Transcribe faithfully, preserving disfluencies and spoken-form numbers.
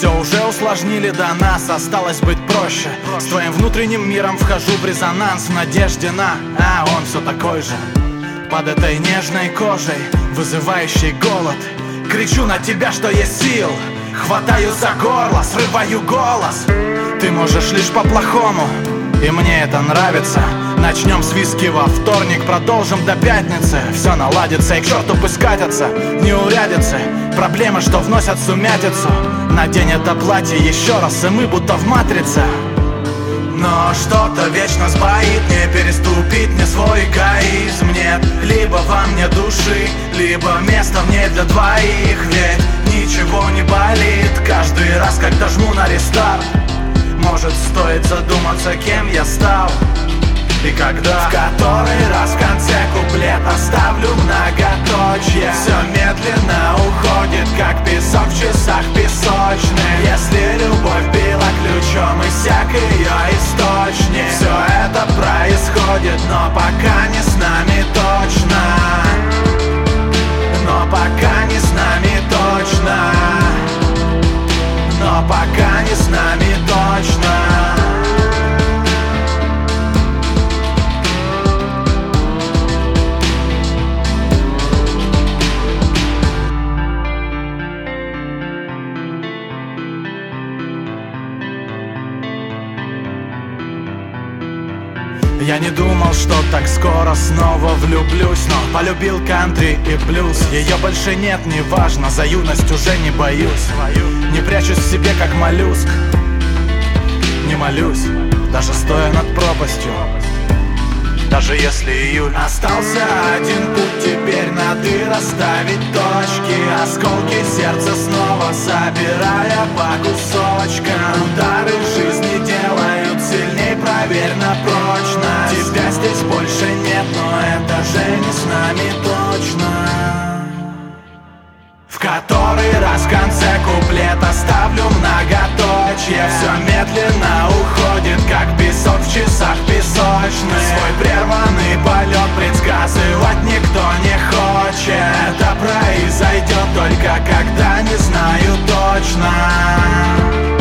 Все уже усложнили до нас, осталось быть проще. С твоим внутренним миром вхожу в резонанс, в надежде на, а он все такой же. Под этой нежной кожей, вызывающей голод, кричу на тебя, что есть сил. Хватаю за горло, срываю голос. Ты можешь лишь по-плохому, и мне это нравится. Начнем с виски во вторник, продолжим до пятницы. Все наладится, и к черту пусть катятся неурядицы, проблемы, что вносят сумятицу. Надень это платье еще раз, и мы будто в матрице. Но что-то вечно сбоит, не переступить мне свой эгоизм. Нет, либо во мне души, либо места в ней для двоих. Ведь ничего не болит каждый раз, когда жму на рестарт. Может, стоит задуматься, кем я стал. И когда в который раз в конце куплета ставлю многоточие, все медленно уходит, как песок в часах песочных. Если любовь била ключом, иссяк ее источник. Все это происходит, но пока не с нами точно. Но пока не с нами точно. Но пока не с нами точно. Я не думал, что так скоро снова влюблюсь, но полюбил кантри и блюз. Ее больше нет, неважно, за юность уже не боюсь. Не прячусь в себе, как моллюск. Не молюсь, даже стоя над пропастью. Даже если июль. Остался один путь, теперь надо расставить точки. Осколки сердца снова собирая по кусочкам. Удары в жизни делают сильней, проверь на прочность. Тебя здесь больше нет, но это же не с нами точно. В который раз в конце куплета ставлю многоточие. Все медленно уходит, как песок в часах песочных. Свой прерванный полет предсказывать никто не хочет. Это произойдет только когда не знаю точно.